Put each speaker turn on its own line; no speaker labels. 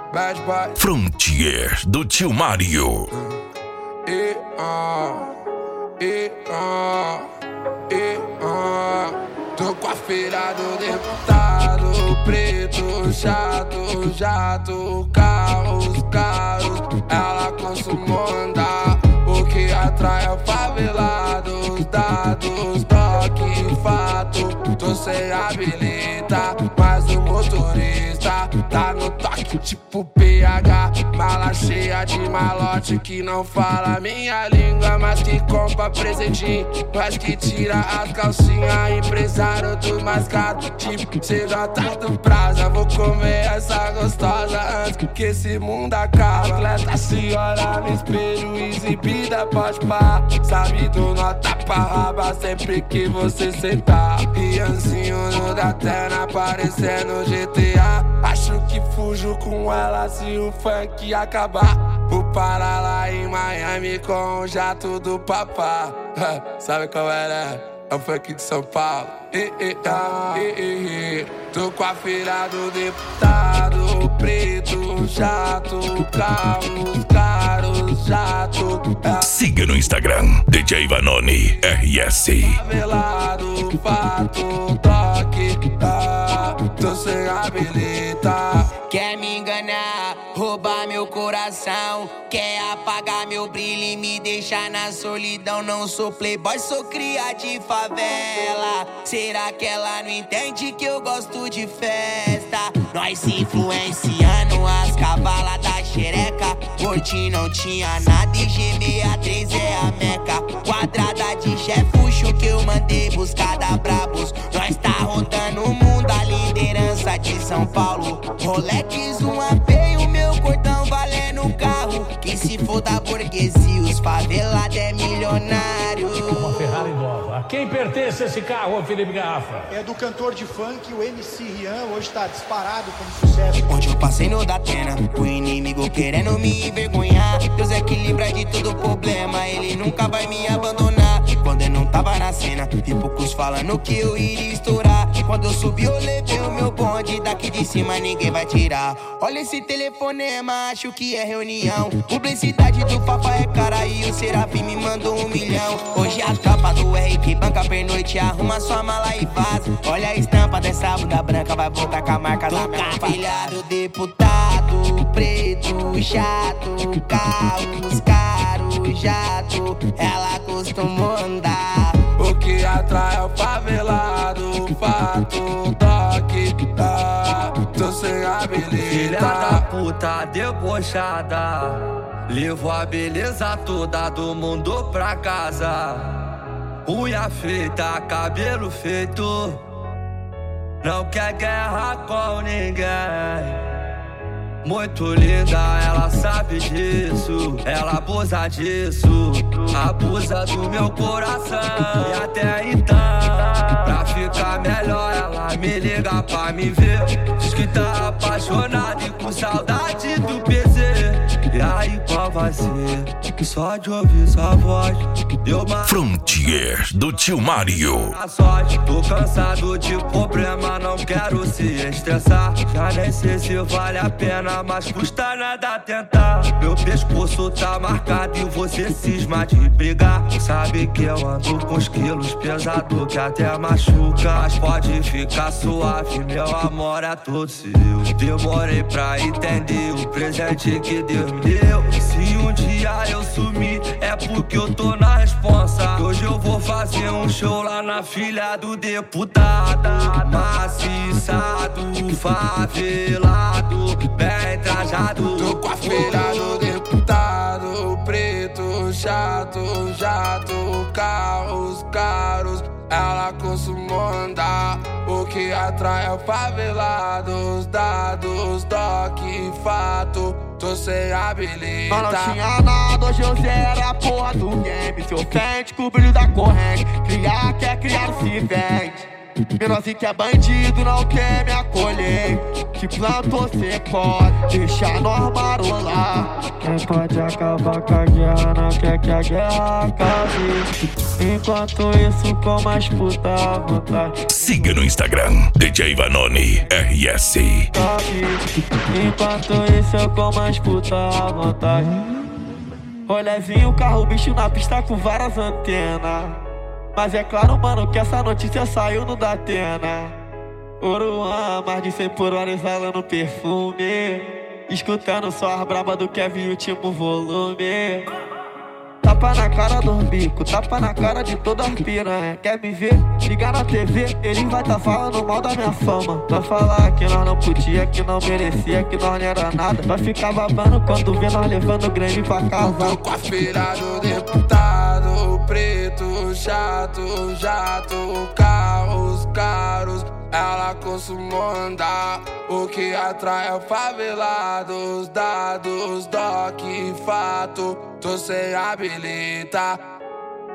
Bad boy.
Frontier do tio Mário.
Tô com a feira do deputado, preto, chato, jato, carros caros. Ela costuma andar, o que atrai é favelado. Dados, toque, fato, tô sem habilita, mas o motorista tá no toque tipo PH. Mala cheia de malote que não fala minha língua, mas que compra presentinho, mas que tira as calcinhas. Empresário do mais caro, tipo cê gota do prazo. Vou comer essa gostosa antes que esse mundo acabe. Atleta se olha no espelho, exibida pode pá. Sabe do nota pra raba sempre que você sentar. Rianzinho no Datena parecendo GTA. Acho que fujo com ela se o funk acabar. Vou parar lá em Miami com o jato do papá. Sabe qual era? É o funk de São Paulo. Tô com a feira do deputado, preto, chato, carros caros, jato.
Siga no Instagram, DJ Vanoni RS.
Favelado, fato, toque, tô sem habilita.
Quer me enganar, roubar meu coração, quer apagar meu brilho e me deixar na solidão. Não sou playboy, sou cria de favela. Será que ela não entende que eu gosto de festa? Nós se influenciando as cavalas da xereca. Forte não tinha nada e G63 é a meca. Quadrada de chefucho que eu mandei buscar da Brabos. Nós tá rodando o mundo, a liderança de São Paulo. Rolex, um AP e o meu cordão valendo carro. Que se for da burguesia, os favelados é milionário.
Uma Ferrari nova. A quem pertence esse carro, Felipe Garrafa?
É do cantor de funk, o MC Rian, hoje tá disparado como sucesso.
Onde eu passei no Datena, o inimigo querendo me envergonhar. Deus equilibra de todo problema, ele nunca vai me abandonar. Quando eu não tava na cena, e poucos falando que eu iria estourar. Quando eu subi eu levei o meu bonde, daqui de cima ninguém vai tirar. Olha esse telefonema, acho que é reunião. Publicidade do Fafá é cara e o Serafim me mandou 1 milhão. Hoje a tropa do R que banca pernoite, arruma sua mala e vaza. Olha a estampa dessa bunda branca, vai voltar com a marca da minha filhado. Deputado, preto, chato, carros caros, jato. Ela costuma andar,
o que atrai é o favelado, fato, toque, tô sem habilita.
Filha da puta debochada, levou a beleza toda do mundo pra casa. Unha feita, cabelo feito, não quer guerra com ninguém. Muito linda, ela sabe disso, ela abusa disso, abusa do meu coração. E até então, pra ficar melhor, ela me liga pra me ver. Diz que tá apaixonada e com saudade do PC. E aí qual vai ser? Só de ouvir sua voz deu uma
Frontier do tio Mário.
a sorte. Tô cansado de problema, não quero se estressar. Já nem sei se vale a pena, mas custa nada tentar. Meu pescoço tá marcado e você cisma de brigar. Sabe que eu ando com os quilos pesado que até machuca. Mas pode ficar suave, meu amor é todo seu. Demorei pra entender o presente que Deus me deu. Se um dia eu sumir, é porque eu tô na responsa. Hoje eu vou fazer um show lá na filha do deputado. Maciçado, favelado, bem trajado.
Tô com a feira do deputado, preto, chato, jato, carros caros. Ela costuma andar, o que atrai é favelado. Os dados, toque, fato, tô sem habilita.
Mas não tinha nada, hoje eu zero a porra do game. Se ofende com o brilho da corrente, criar quer criar se vende. Menor que é bandido, não quer me acolher. que plantou cê pode deixar nós marolar.
Quem pode acabar com a guerra não quer que a guerra acabe. Enquanto isso, com mais puta à vontade.
Siga no Instagram, DJ Vanoni RS.
Enquanto isso, eu com mais puta à vontade. Rolezinho, carro, bicho na pista com várias antenas. Mas é claro, mano, que essa notícia saiu no Datena. Oruan, mais de 100 por hora exalando perfume. Escutando só as braba do Kevin, último volume. Tapa na cara do bico, tapa na cara de toda as piranha. Quer me ver? Liga na TV, ele vai tá falando mal da minha fama. Vai falar que nós não podia, que não merecia, que nós não era nada. Vai ficar babando quando vê nós levando grande pra casa.
Tô com a filha do deputado, preto, chato, jato, carros caros. Ela costuma andar, o que atrai é favelados, dados, doc, fato. Tô sem habilitar,